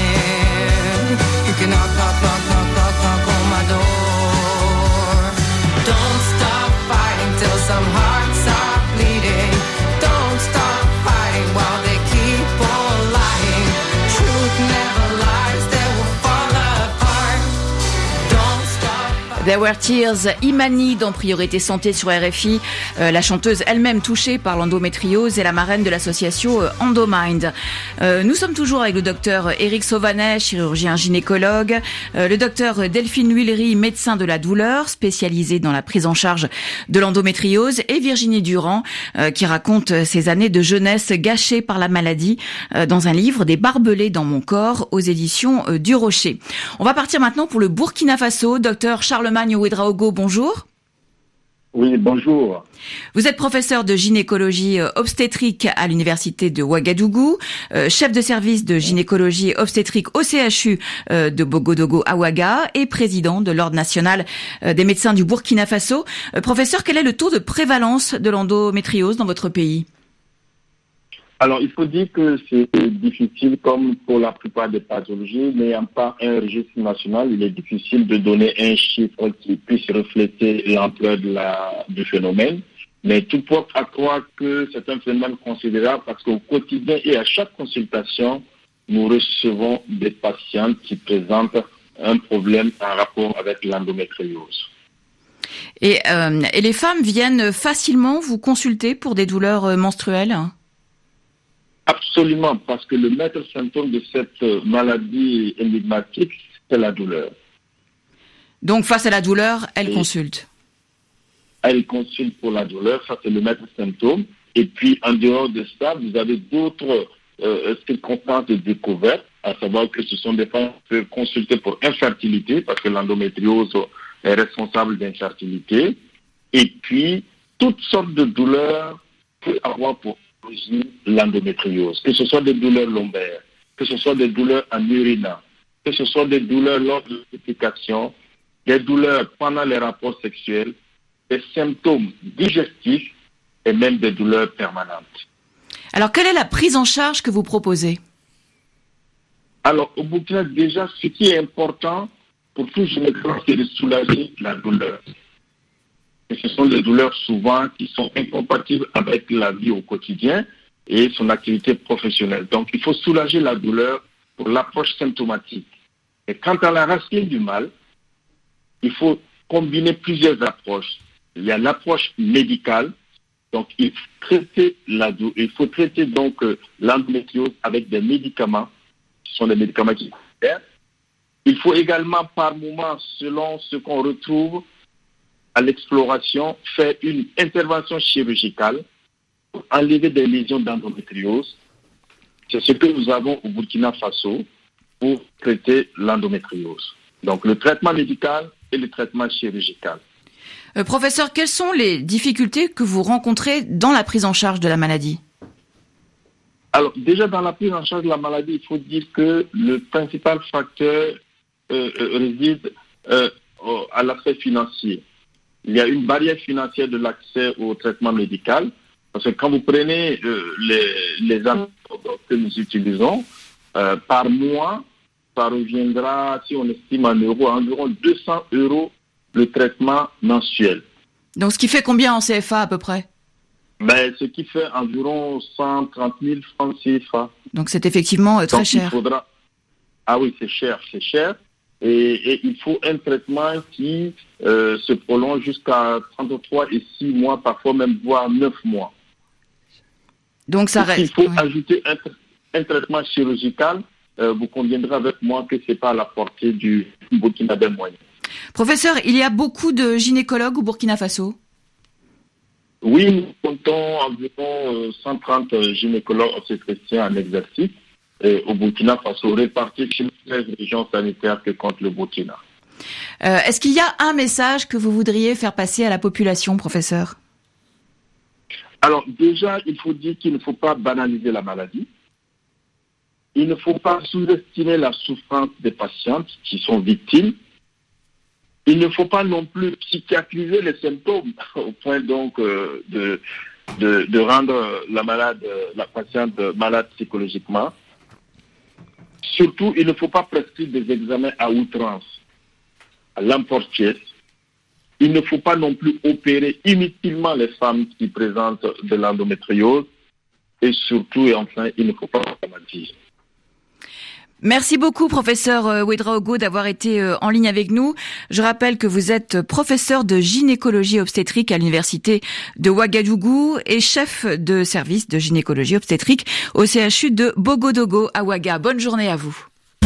I: am. You can knock, knock, knock, knock, knock, knock on my door. Don't stop fighting till some hearts are bleeding. Don't stop fighting while they keep on lying. Truth never lies, they will fall apart. Don't stop.
C: There Were Tears, Imani dans Priorité Santé sur R F I, euh, la chanteuse elle-même touchée par l'endométriose et la marraine de l'association euh, Endomind. Euh, nous sommes toujours avec le docteur Éric Sauvanet, chirurgien gynécologue, euh, le docteur Delphine Huillery, médecin de la douleur, spécialisé dans la prise en charge de l'endométriose, et Virginie Durand, euh, qui raconte ses années de jeunesse gâchées par la maladie euh, dans un livre, Des barbelés dans mon corps, aux éditions euh, du Rocher. On va partir maintenant pour le Burkina Faso. Docteur Charlemagne Ouedraogo, bonjour.
J: Oui, bonjour.
C: Vous êtes professeur de gynécologie obstétrique à l'université de Ouagadougou, euh, chef de service de gynécologie obstétrique au C H U euh, de Bogodogo à Ouaga et président de l'Ordre national euh, des médecins du Burkina Faso. Euh, professeur, quel est le taux de prévalence de l'endométriose dans votre pays ?
J: Alors, il faut dire que c'est difficile, comme pour la plupart des pathologies, n'ayant pas un registre national, il est difficile de donner un chiffre qui puisse refléter l'ampleur de la, du phénomène. Mais tout porte à croire que c'est un phénomène considérable parce qu'au quotidien et à chaque consultation, nous recevons des patientes qui présentent un problème en rapport avec l'endométriose.
C: Et, euh, et les femmes viennent facilement vous consulter pour des douleurs menstruelles ?
J: Absolument, parce que le maître symptôme de cette maladie énigmatique, c'est la douleur.
C: Donc face à la douleur, elle
J: et
C: consulte.
J: Elle consulte pour la douleur, ça c'est le maître symptôme. Et puis en dehors de ça, vous avez d'autres euh, circonstances de découverte, à savoir que ce sont des femmes qui peuvent consulter pour infertilité, parce que l'endométriose est responsable d'infertilité. Et puis, toutes sortes de douleurs peuvent avoir pour origine l'endométriose, que ce soit des douleurs lombaires, que ce soit des douleurs en urinant, que ce soit des douleurs lors de l'application, des douleurs pendant les rapports sexuels, des symptômes digestifs et même des douleurs permanentes.
C: Alors, quelle est la prise en charge que vous proposez ?
J: Alors, au Burkina, déjà, ce qui est important pour tout gynécologue, c'est de soulager la douleur. Et ce sont des douleurs souvent qui sont incompatibles avec la vie au quotidien et son activité professionnelle. Donc, il faut soulager la douleur pour l'approche symptomatique. Et quant à la racine du mal, il faut combiner plusieurs approches. Il y a l'approche médicale, donc il faut traiter la douleur, il faut traiter donc euh, l'endométriose avec des médicaments, ce sont des médicaments qui coûtent. Il faut également par moment, selon ce qu'on retrouve à l'exploration, faire une intervention chirurgicale pour enlever des lésions d'endométriose. C'est ce que nous avons au Burkina Faso pour traiter l'endométriose. Donc le traitement médical et le traitement chirurgical.
C: Euh, professeur, quelles sont les difficultés que vous rencontrez dans la prise en charge de la maladie ?
J: Alors déjà dans la prise en charge de la maladie, il faut dire que le principal facteur euh, euh, réside euh, à l'aspect financier. Il y a une barrière financière de l'accès au traitement médical, parce que quand vous prenez euh, les, les apports que nous utilisons, euh, par mois, ça reviendra, si on estime en euros, à environ deux cents euros le traitement mensuel.
C: Donc ce qui fait combien en C F A à peu près ?
J: Ben, ce qui fait environ cent trente mille francs C F A.
C: Donc c'est effectivement euh, très
J: Donc,
C: cher.
J: Il faudra... Ah oui, c'est cher, c'est cher. Et, et il faut un traitement qui euh, se prolonge jusqu'à trente-trois et six mois, parfois même voire neuf mois.
C: Donc ça reste.
J: Il faut
C: oui.
J: ajouter un, un traitement chirurgical. Euh, vous conviendrez avec moi que c'est pas à la portée du Burkinabé moyen.
C: Professeur, il y a beaucoup de gynécologues au Burkina Faso ?
J: Oui, nous comptons environ cent trente gynécologues obstétriciens en exercice et au Burkina Faso, répartis sur les treize régions sanitaires que compte le Burkina.
C: Euh, est-ce qu'il y a un message que vous voudriez faire passer à la population, professeur ?
J: Alors déjà, il faut dire qu'il ne faut pas banaliser la maladie. Il ne faut pas sous-estimer la souffrance des patientes qui sont victimes. Il ne faut pas non plus psychiatriser les symptômes au point donc euh, de, de, de rendre la malade, la patiente malade psychologiquement. Surtout, il ne faut pas prescrire des examens à outrance, à l'emporte-pièce. Il ne faut pas non plus opérer inutilement les femmes qui présentent de l'endométriose. Et surtout, et enfin, il ne faut pas traumatiser.
C: Merci beaucoup, professeur Ouedraogo, d'avoir été en ligne avec nous. Je rappelle que vous êtes professeur de gynécologie obstétrique à l'université de Ouagadougou et chef de service de gynécologie obstétrique au C H U de Bogodogo à Ouaga. Bonne journée à vous.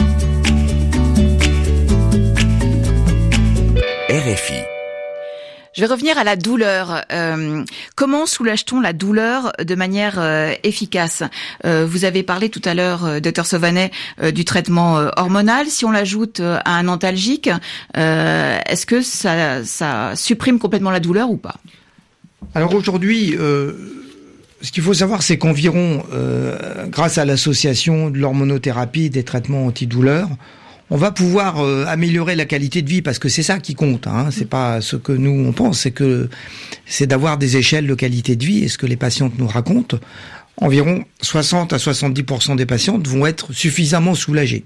B: R F I.
C: Je vais revenir à la douleur. Euh, comment soulage-t-on la douleur de manière euh, efficace ? euh, Vous avez parlé tout à l'heure, euh, docteur Sauvanet, euh, du traitement euh, hormonal. Si on l'ajoute euh, à un antalgique, euh, est-ce que ça, ça supprime complètement la douleur ou pas ?
E: Alors aujourd'hui, euh, ce qu'il faut savoir, c'est qu'environ, euh, grâce à l'association de l'hormonothérapie des traitements antidouleurs, on va pouvoir euh, améliorer la qualité de vie, parce que c'est ça qui compte, hein. C'est pas ce que nous on pense, c'est que c'est d'avoir des échelles de qualité de vie, et ce que les patientes nous racontent. environ soixante à soixante-dix pour cent des patientes vont être suffisamment soulagées.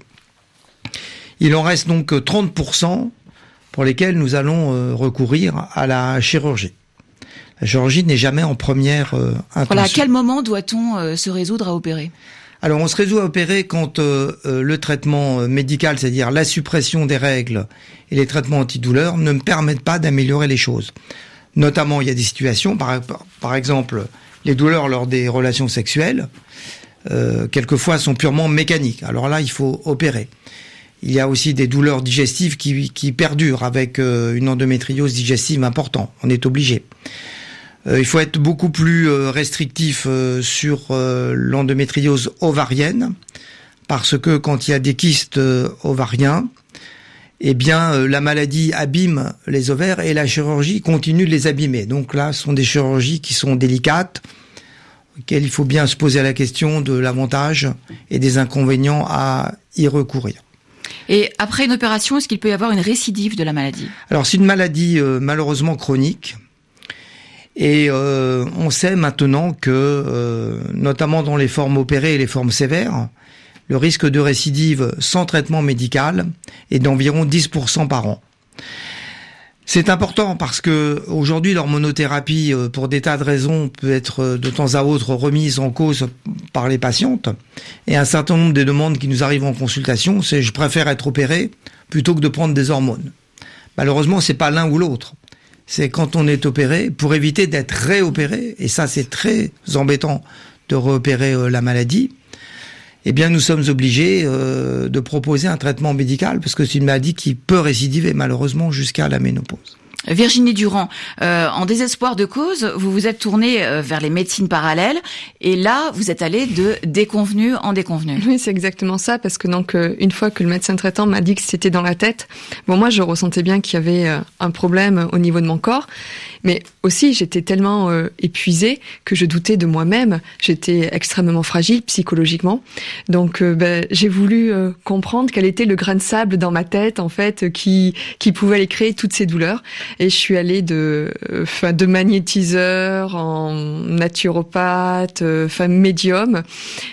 E: Il en reste donc trente pour cent pour lesquels nous allons recourir à la chirurgie. La chirurgie n'est jamais en première euh, intention.
C: Voilà, à quel moment doit-on euh, se résoudre à opérer ?
E: Alors, on se résout à opérer quand euh, euh, le traitement médical, c'est-à-dire la suppression des règles et les traitements antidouleurs, ne me permettent pas d'améliorer les choses. Notamment, il y a des situations, par, par exemple, les douleurs lors des relations sexuelles, euh, quelquefois sont purement mécaniques. Alors là, il faut opérer. Il y a aussi des douleurs digestives qui, qui perdurent avec euh, une endométriose digestive importante. On est obligé. Euh, il faut être beaucoup plus euh, restrictif euh, sur euh, l'endométriose ovarienne, parce que quand il y a des kystes euh, ovariens, eh bien euh, la maladie abîme les ovaires et la chirurgie continue de les abîmer. Donc là, ce sont des chirurgies qui sont délicates, auxquelles il faut bien se poser la question de l'avantage et des inconvénients à y recourir.
C: Et après une opération, est-ce qu'il peut y avoir une récidive de la maladie ?
E: Alors c'est une maladie euh, malheureusement chronique. Et euh, on sait maintenant que, euh, notamment dans les formes opérées et les formes sévères, le risque de récidive sans traitement médical est d'environ dix pour cent par an. C'est important parce que aujourd'hui l'hormonothérapie, euh, pour des tas de raisons, peut être de temps à autre remise en cause par les patientes. Et un certain nombre des demandes qui nous arrivent en consultation, c'est « je préfère être opéré plutôt que de prendre des hormones ». Malheureusement, c'est pas l'un ou l'autre. C'est quand on est opéré, pour éviter d'être réopéré, et ça c'est très embêtant de réopérer euh, la maladie, eh bien nous sommes obligés euh, de proposer un traitement médical, parce que c'est une maladie qui peut récidiver malheureusement jusqu'à la ménopause.
C: Virginie Durand, euh, en désespoir de cause, vous vous êtes tournée euh, vers les médecines parallèles et là, vous êtes allée de déconvenue en déconvenue.
F: Oui, c'est exactement ça, parce que donc euh, une fois que le médecin traitant m'a dit que c'était dans la tête, bon moi je ressentais bien qu'il y avait euh, un problème au niveau de mon corps, mais aussi j'étais tellement euh, épuisée que je doutais de moi-même, j'étais extrêmement fragile psychologiquement, donc euh, ben, j'ai voulu euh, comprendre quel était le grain de sable dans ma tête en fait qui qui pouvait aller créer toutes ces douleurs. Et je suis allée de, enfin, de magnétiseur en naturopathe, enfin médium.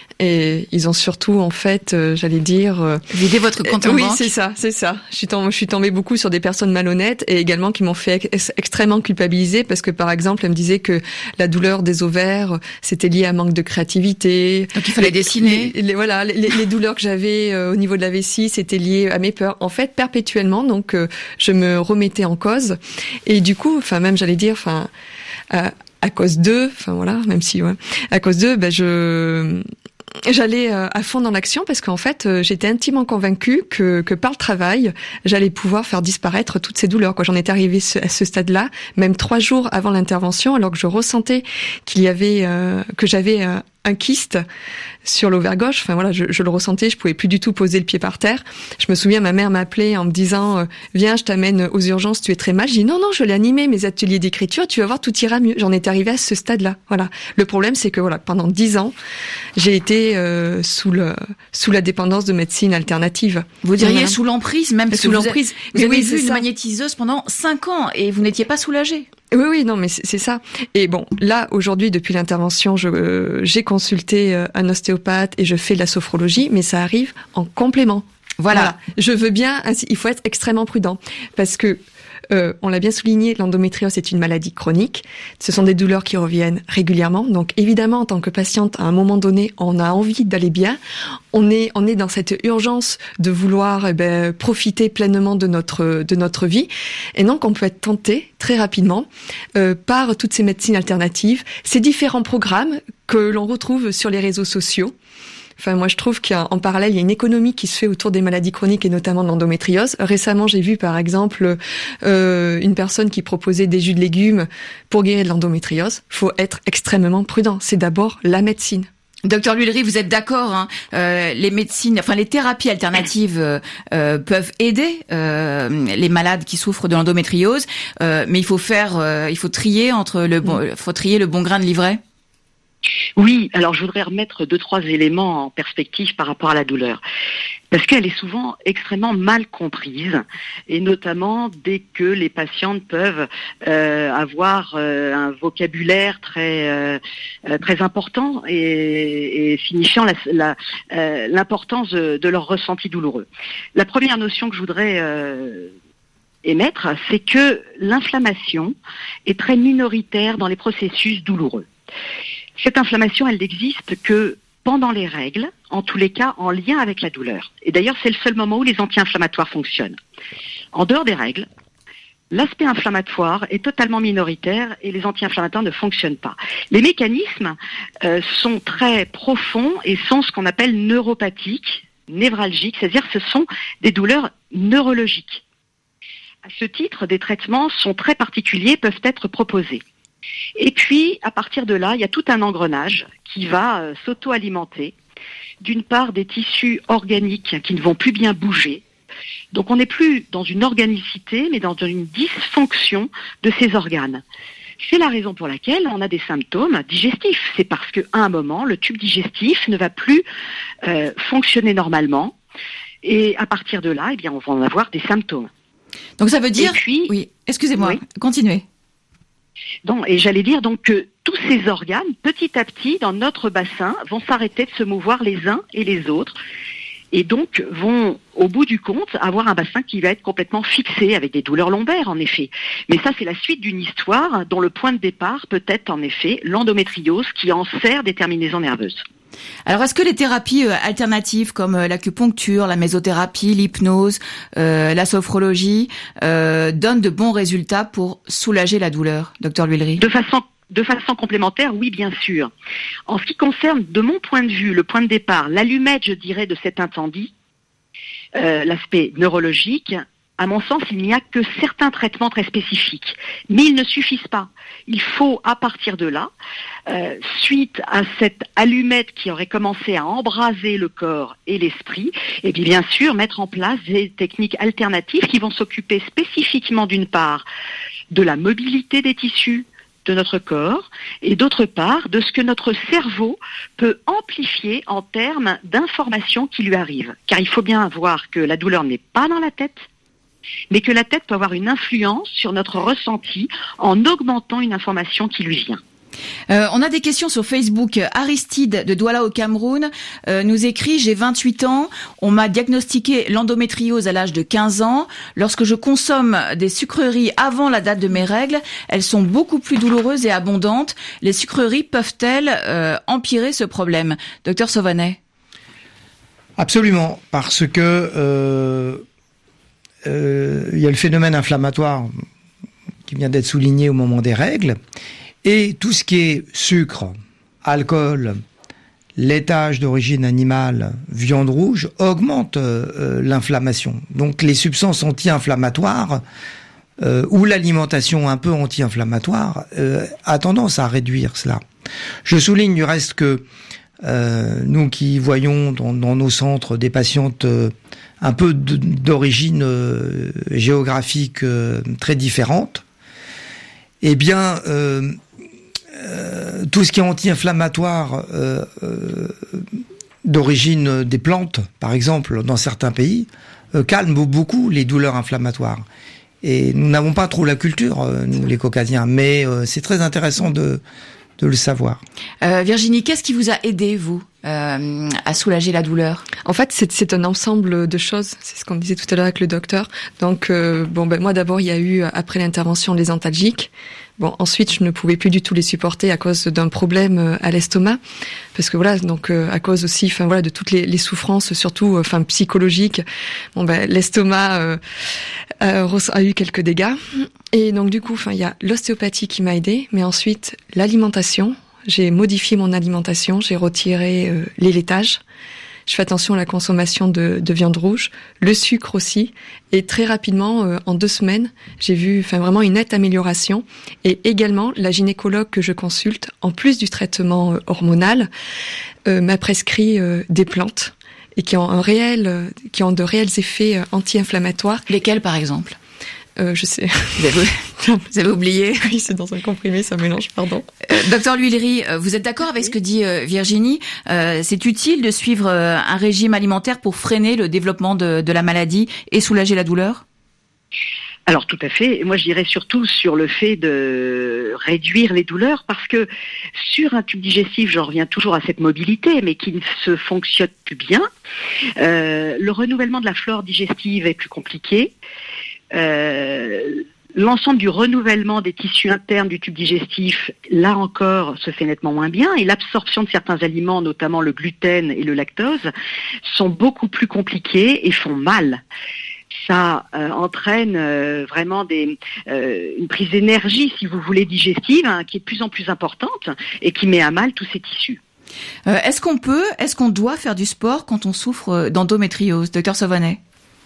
F: Et ils ont surtout, en fait, euh, j'allais dire... Euh,
C: Vider votre compte en
F: oui,
C: banque.
F: Oui, c'est ça, c'est ça. Je suis, tombée, je suis tombée beaucoup sur des personnes malhonnêtes et également qui m'ont fait ex- extrêmement culpabiliser parce que, par exemple, elles me disaient que la douleur des ovaires, c'était lié à un manque de créativité.
C: Donc il fallait
F: les,
C: dessiner.
F: Les, les, voilà, les, les douleurs que j'avais euh, au niveau de la vessie, c'était lié à mes peurs. En fait, perpétuellement, donc, euh, je me remettais en cause. Et du coup, enfin, même, j'allais dire, enfin... Euh, à cause d'eux, enfin voilà, même si, ouais, à cause d'eux, ben, je... J'allais à fond dans l'action parce qu'en fait, j'étais intimement convaincue que, que par le travail, j'allais pouvoir faire disparaître toutes ces douleurs. Quand j'en étais arrivée à ce stade-là, même trois jours avant l'intervention, alors que je ressentais qu'il y avait, euh, que j'avais euh, un kyste sur l'ovaire gauche. Enfin voilà, je, je le ressentais, je pouvais plus du tout poser le pied par terre. Je me souviens, ma mère m'appelait en me disant euh, « Viens, je t'amène aux urgences, tu es très mal. » Je dis « Non, non, je l'ai animé, mes ateliers d'écriture, tu vas voir, tout ira mieux. » J'en étais arrivée à ce stade-là. Voilà. Le problème, c'est que voilà, pendant dix ans, j'ai été euh, sous le sous la dépendance de médecine alternative.
C: Vous diriez
F: voilà.
C: Sous l'emprise, même
F: sous l'emprise.
C: Vous avez
F: oui,
C: vu une
F: ça.
C: magnétiseuse pendant cinq ans et vous n'étiez pas soulagée.
F: Oui, oui, non, mais c'est, c'est ça. Et bon, là, aujourd'hui, depuis l'intervention, je, euh, j'ai consulté euh, un ostéopathe et je fais de la sophrologie, mais ça arrive en complément.
C: Voilà.
F: voilà. Je veux bien, il faut être extrêmement prudent parce que Euh, on l'a bien souligné, l'endométriose est une maladie chronique. Ce sont des douleurs qui reviennent régulièrement. Donc évidemment, en tant que patiente, à un moment donné, on a envie d'aller bien. On est, on est dans cette urgence de vouloir eh ben, profiter pleinement de notre, de notre vie. Et donc, on peut être tenté très rapidement euh, par toutes ces médecines alternatives, ces différents programmes que l'on retrouve sur les réseaux sociaux. Enfin, moi, je trouve qu'en parallèle, il y a une économie qui se fait autour des maladies chroniques et notamment de l'endométriose. Récemment, j'ai vu, par exemple, euh, une personne qui proposait des jus de légumes pour guérir de l'endométriose. Il faut être extrêmement prudent. C'est d'abord la médecine.
C: Docteur L'Huillerie, vous êtes d'accord, hein, euh, les médecines, enfin les thérapies alternatives euh, euh, peuvent aider euh, les malades qui souffrent de l'endométriose, euh, mais il faut faire, euh, il faut trier entre le bon, il faut trier le bon grain de livret.
D: Oui, alors je voudrais remettre deux, trois éléments en perspective par rapport à la douleur. Parce qu'elle est souvent extrêmement mal comprise, et notamment dès que les patientes peuvent euh, avoir euh, un vocabulaire très euh, très important et, et signifiant la, la, euh, l'importance de, de leur ressenti douloureux. La première notion que je voudrais euh, émettre, c'est que l'inflammation est très minoritaire dans les processus douloureux. Cette inflammation, elle n'existe que pendant les règles, en tous les cas en lien avec la douleur. Et d'ailleurs, c'est le seul moment où les anti-inflammatoires fonctionnent. En dehors des règles, l'aspect inflammatoire est totalement minoritaire et les anti-inflammatoires ne fonctionnent pas. Les mécanismes euh, sont très profonds et sont ce qu'on appelle neuropathiques, névralgiques, c'est-à-dire que ce sont des douleurs neurologiques. À ce titre, des traitements sont très particuliers, peuvent être proposés. Et puis, à partir de là, il y a tout un engrenage qui va euh, s'auto-alimenter. D'une part, des tissus organiques qui ne vont plus bien bouger. Donc, on n'est plus dans une organicité, mais dans une dysfonction de ces organes. C'est la raison pour laquelle on a des symptômes digestifs. C'est parce qu'à un moment, le tube digestif ne va plus euh, fonctionner normalement. Et à partir de là, eh bien, on va en avoir des symptômes.
C: Donc, ça veut dire...
D: Et puis,
C: oui, excusez-moi, oui. Continuez.
D: Donc, et j'allais dire donc que tous ces organes, petit à petit, dans notre bassin, vont s'arrêter de se mouvoir les uns et les autres, et donc vont, au bout du compte, avoir un bassin qui va être complètement fixé, avec des douleurs lombaires, en effet. Mais ça, c'est la suite d'une histoire dont le point de départ peut être, en effet, l'endométriose, qui en sert des terminaisons nerveuses.
C: Alors, est-ce que les thérapies euh, alternatives comme euh, l'acupuncture, la mésothérapie, l'hypnose, euh, la sophrologie euh, donnent de bons résultats pour soulager la douleur, docteur L'Huillerie ?
D: De façon de façon complémentaire, oui, bien sûr. En ce qui concerne, de mon point de vue, le point de départ, l'allumette, je dirais, de cet incendie, euh, l'aspect neurologique, à mon sens, il n'y a que certains traitements très spécifiques. Mais ils ne suffisent pas. Il faut, à partir de là, euh, suite à cette allumette qui aurait commencé à embraser le corps et l'esprit, et bien, bien sûr, mettre en place des techniques alternatives qui vont s'occuper spécifiquement, d'une part, de la mobilité des tissus de notre corps, et d'autre part, de ce que notre cerveau peut amplifier en termes d'informations qui lui arrivent. Car il faut bien voir que la douleur n'est pas dans la tête, mais que la tête peut avoir une influence sur notre ressenti en augmentant une information qui lui vient.
C: Euh, on a des questions sur Facebook. Aristide de Douala au Cameroun euh, nous écrit: j'ai vingt-huit ans, on m'a diagnostiqué l'endométriose à l'âge de quinze ans. Lorsque je consomme des sucreries avant la date de mes règles, elles sont beaucoup plus douloureuses et abondantes. Les sucreries peuvent-elles euh, empirer ce problème? Docteur Sauvanet.
E: Absolument, parce que euh, euh, il y a le phénomène inflammatoire qui vient d'être souligné au moment des règles. Et tout ce qui est sucre, alcool, laitage d'origine animale, viande rouge, augmente euh, l'inflammation. Donc les substances anti-inflammatoires euh, ou l'alimentation un peu anti-inflammatoire euh, a tendance à réduire cela. Je souligne du reste que euh, nous qui voyons dans, dans nos centres des patientes euh, un peu d'origine euh, géographique euh, très différente, eh bien... Euh, Euh, tout ce qui est anti-inflammatoire euh, euh, d'origine des plantes, par exemple, dans certains pays, euh, calme beaucoup les douleurs inflammatoires. Et nous n'avons pas trop la culture, euh, nous les Caucasiens, mais euh, c'est très intéressant de, de le savoir.
C: Euh, Virginie, qu'est-ce qui vous a aidé, vous, euh, à soulager la douleur?
F: En fait, c'est, c'est un ensemble de choses. C'est ce qu'on disait tout à l'heure avec le docteur. Donc, euh, bon, ben moi d'abord, il y a eu après l'intervention les antalgiques. Bon, ensuite, je ne pouvais plus du tout les supporter à cause d'un problème à l'estomac, parce que voilà, donc euh, à cause aussi, enfin voilà, de toutes les, les souffrances, surtout, enfin psychologiques. Bon ben, l'estomac euh, euh, a eu quelques dégâts, et donc du coup, enfin il y a l'ostéopathie qui m'a aidée, mais ensuite l'alimentation. J'ai modifié mon alimentation, j'ai retiré euh, les laitages. Je fais attention à la consommation de, de viande rouge, le sucre aussi, et très rapidement, euh, en deux semaines, j'ai vu, enfin vraiment une nette amélioration. Et également, la gynécologue que je consulte, en plus du traitement euh, hormonal, euh, m'a prescrit euh, des plantes et qui ont un réel, euh, qui ont de réels effets euh, anti-inflammatoires.
C: Lesquels, par exemple?
F: Euh, je sais.
C: Vous avez, vous avez oublié?
F: Oui, c'est dans un comprimé, ça mélange, pardon.
C: Euh, docteur L'Huillerie, vous êtes d'accord avec ce que dit euh, Virginie? euh, C'est utile de suivre euh, un régime alimentaire pour freiner le développement de, de la maladie et soulager la douleur?
D: Alors tout à fait. Moi je dirais surtout sur le fait de réduire les douleurs, parce que sur un tube digestif, j'en reviens toujours à cette mobilité, mais qui ne se fonctionne plus bien. Euh, le renouvellement de la flore digestive est plus compliqué. Euh, L'ensemble du renouvellement des tissus internes du tube digestif, là encore, se fait nettement moins bien, et l'absorption de certains aliments, notamment le gluten et le lactose, sont beaucoup plus compliqués et font mal. Ça euh, entraîne euh, vraiment des, euh, une prise d'énergie, si vous voulez, digestive, hein, qui est de plus en plus importante et qui met à mal tous ces tissus.
C: Euh, est-ce qu'on peut, est-ce qu'on doit faire du sport quand on souffre d'endométriose, docteur Sauvanet?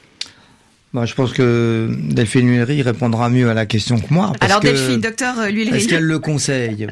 E: Bah, je pense que Delphine L'Huillerie répondra mieux à la question que moi. Parce
C: Alors
E: que,
C: Delphine, docteur L'Huillerie.
E: Est-ce qu'elle le conseille?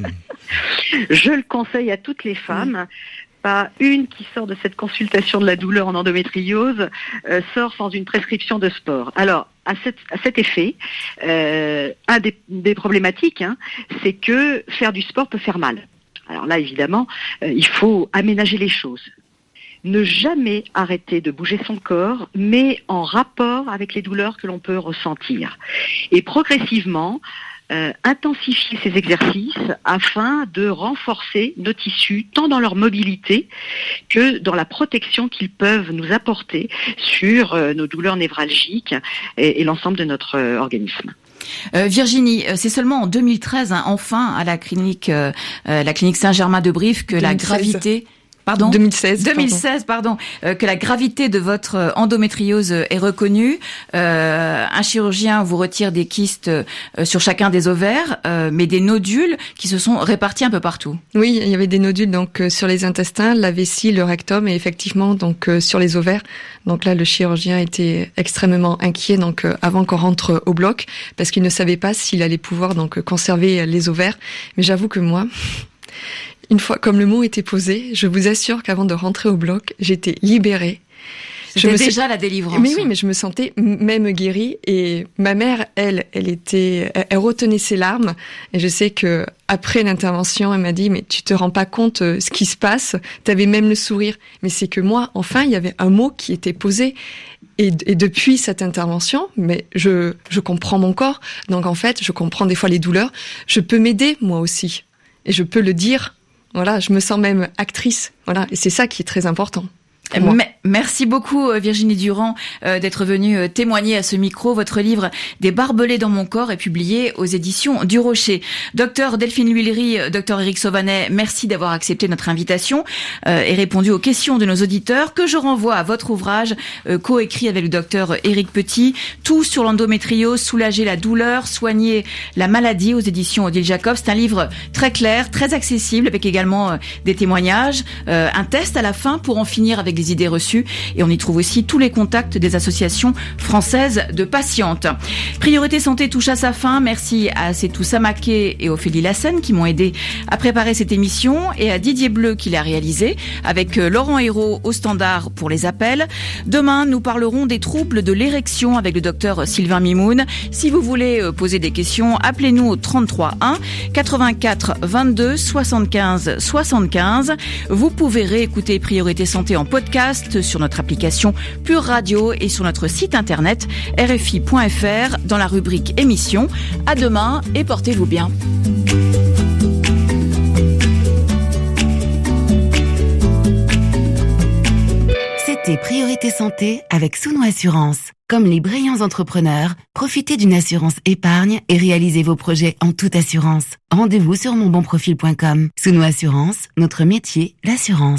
D: Je le conseille à toutes les femmes. Pas une qui sort de cette consultation de la douleur en endométriose euh, sort sans une prescription de sport. Alors, à, cette, à cet effet, euh, un des, des problématiques, hein, c'est que faire du sport peut faire mal. Alors là, évidemment, euh, il faut aménager les choses. Ne jamais arrêter de bouger son corps, mais en rapport avec les douleurs que l'on peut ressentir. Et progressivement, Euh, intensifier ces exercices afin de renforcer nos tissus, tant dans leur mobilité que dans la protection qu'ils peuvent nous apporter sur euh, nos douleurs névralgiques et, et l'ensemble de notre euh, organisme.
C: Euh, Virginie, c'est seulement en deux mille treize, hein, enfin, à la clinique, euh, la clinique Saint-Germain-de-Brive, que la gravité... Pardon
F: deux mille seize.
C: deux mille seize, pardon. pardon euh, que la gravité de votre endométriose est reconnue. Euh, un chirurgien vous retire des kystes euh, sur chacun des ovaires, euh, mais des nodules qui se sont répartis un peu partout.
F: Oui, il y avait des nodules donc euh, sur les intestins, la vessie, le rectum, et effectivement donc euh, sur les ovaires. Donc là, le chirurgien était extrêmement inquiet donc euh, avant qu'on rentre au bloc, parce qu'il ne savait pas s'il allait pouvoir donc conserver les ovaires. Mais j'avoue que moi. Une fois, comme le mot était posé, je vous assure qu'avant de rentrer au bloc, j'étais libérée.
C: C'était déjà la délivrance.
F: Mais oui, mais je me sentais même guérie. Et ma mère, elle, elle était, elle, elle retenait ses larmes. Et je sais que après l'intervention, elle m'a dit, mais tu te rends pas compte euh, ce qui se passe. T'avais même le sourire. Mais c'est que moi, enfin, il y avait un mot qui était posé. Et, et depuis cette intervention, mais je, je comprends mon corps. Donc en fait, je comprends des fois les douleurs. Je peux m'aider moi aussi. Et je peux le dire. Voilà, je me sens même actrice. Voilà, et c'est ça qui est très important.
C: Merci beaucoup Virginie Durand euh, d'être venue euh, témoigner à ce micro. Votre livre « Des barbelés dans mon corps » est publié aux éditions du Rocher. Docteur Delphine L'Huillerie, docteur Éric Sauvanet, merci d'avoir accepté notre invitation euh, et répondu aux questions de nos auditeurs, que je renvoie à votre ouvrage euh, coécrit avec le docteur Éric Petit, Tout sur l'endométriose, soulager la douleur, soigner la maladie, aux éditions Odile Jacob. C'est un livre très clair, très accessible, avec également euh, des témoignages, euh, un test à la fin pour en finir avec des idées reçues, et on y trouve aussi tous les contacts des associations françaises de patientes. Priorité Santé touche à sa fin. Merci à Setou Samaké et Ophélie Lassen qui m'ont aidé à préparer cette émission, et à Didier Bleu qui l'a réalisé, avec Laurent Hérault au standard pour les appels. Demain, nous parlerons des troubles de l'érection avec le docteur Sylvain Mimoun. Si vous voulez poser des questions, appelez-nous au trente-trois un quatre-vingt-quatre vingt-deux soixante-quinze soixante-quinze. Vous pouvez réécouter Priorité Santé en podcast sur notre application Pure Radio et sur notre site internet R F I point F R dans la rubrique émissions. À demain et portez-vous bien.
A: C'était Priorité Santé avec Souno Assurance. Comme les brillants entrepreneurs, profitez d'une assurance épargne et réalisez vos projets en toute assurance. Rendez-vous sur mon bon profil point com. Souno Assurance, notre métier, l'assurance.